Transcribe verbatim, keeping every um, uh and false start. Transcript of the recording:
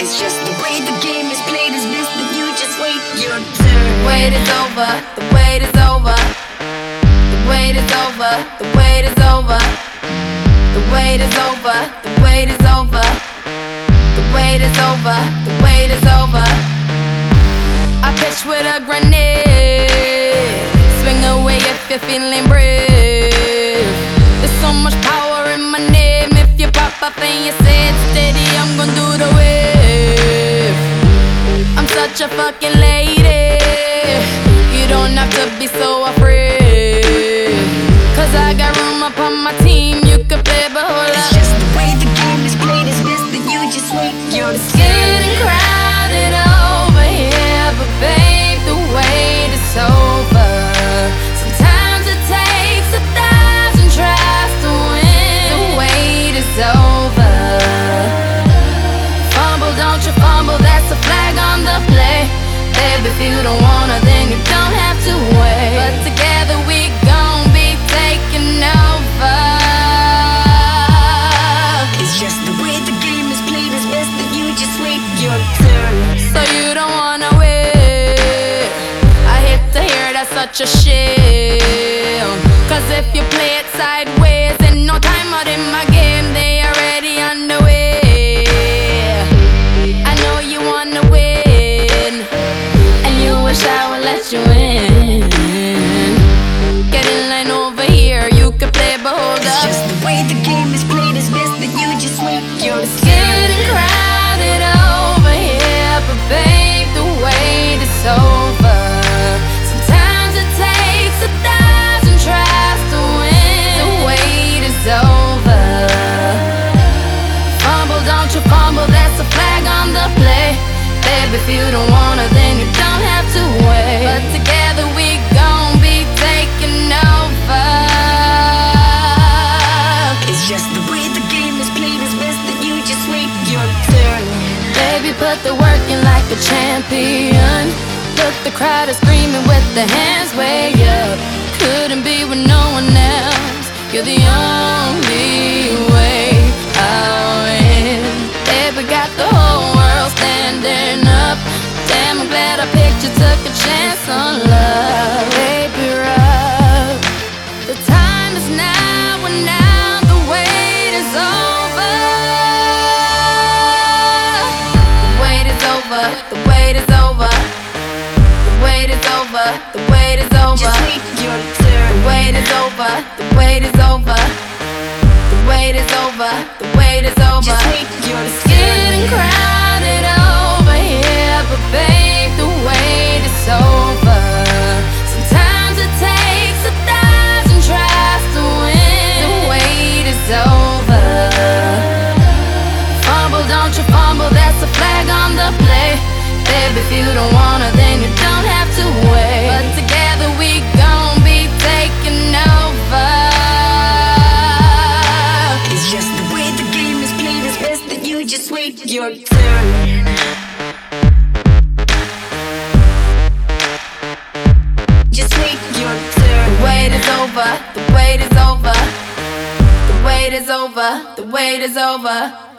It's just the way the game is played is best that you just wait your turn. The wait is over, the wait is over. The wait is over, the wait is over. The wait is over, the wait is over. The wait is over, the wait is over. I pitch with a grenade. Swing away if you're feeling brave. There's so much power in my name. If you pop up and you say it steady, I'm gon' do the wave. I'm such a fucking lady. You don't have to be so afraid, cause I got room upon my team. You can play, but hold up. It's just the way the game is played is best that you just wait your It's turn. getting crowded over here, but babe, the wait is over. Sometimes it takes a thousand tries to win. The wait is over. Fumble, don't you fumble, that's a flag on the play. Babe, if you don't wanna, then you don't have to wait. But together we gon' be taking over. It's just the way the game is played is best that you just wait your turn. So you don't wanna wait. I hate to hear that's such a shame, cause if you play it sideways, in no time out in my game, they already underway. I know you wanna win, and you wish I would let you in. Get in line over here, you can play, but hold It's up. just the way the game is played is best that you just wait your It's turn. getting crowded over here, but babe, the wait is over. Sometimes it takes a thousand tries to win. The wait is over. Fumble, don't you fumble, that's a flag on the play. Babe, if you don't wanna, then you don't have to wait. But together we gon' be taking over. It's just the way the game is played is best that you just wait your turn. Baby, put the work in like a champion. Look, the crowd is screaming with their hands way up. Couldn't be with no one else. You're the only way I'll win. Baby, got the whole world standing up. Damn, I'm glad I picked you, took a chance on love. Baby, rough. The time is now, and now the wait is over. The wait is over, the wait is over. The wait is over, the wait is over. Just wait your turn. The wait is over, the wait is over. The wait is over, the wait is over. Just wait your It's getting turn. crowded over here, but babe, the wait is over. Sometimes it takes a thousand tries to win. The wait is over. Fumble, don't you fumble, that's a flag on the play. Babe, if you don't wanna, then you don't have to wait. But together we gon' be taking over. It's just the way the game is played is best that you just wait your turn. Just wait your turn. The wait is over, the wait is over. The wait is over, the wait is over.